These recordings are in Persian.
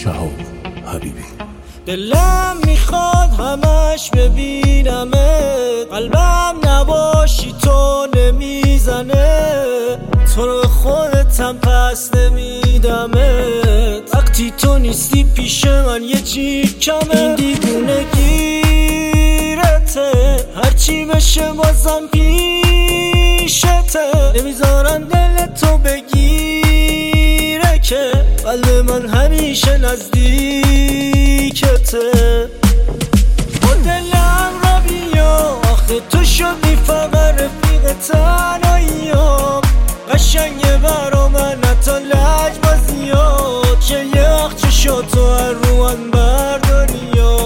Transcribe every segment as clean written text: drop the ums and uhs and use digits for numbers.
شهاب حبیبی. دلم میخواد همش ببینمت، قلبم نباشی تو نمیزنه، تو رو خودتم پس نمیدمت، وقتی تو نیستی پیش من یه چی کمه. این دیوونه گیرته، هرچی بشه بازم پیشته، نمیذارن دل تو بگیره که قلب من همیشه نزدیکته. با دلم را بیا، آخه تو شدی فقط رفیق تنهاییام، قشنگه برا من حتی لجبازیات، که یه وقت چشا تو هر روان برداری.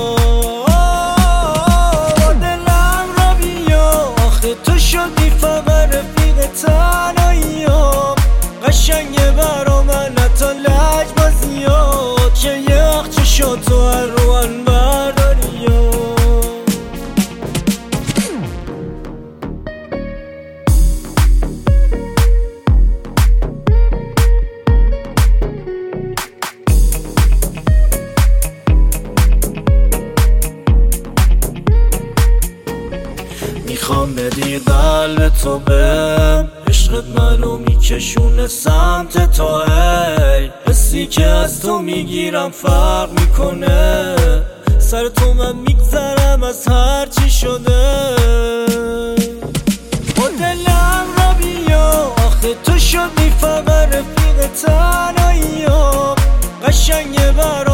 با دلم را بیا، آخه تو شدی فقط رفیق تنهاییام، قشنگه برا من حتی لجبازیات، که یه وقت چشا تو هر روان برداری. میخوام بدی قلب تو بهم، عشقت منو میکشونه سمت تو، هی حسی که از تو میگیرم فرق میکنه، سر تو من میگذرم از هر چی شده. با دلم را بیا، آخه تو شدی فقط رفیق تنهاییام، قشنگه برا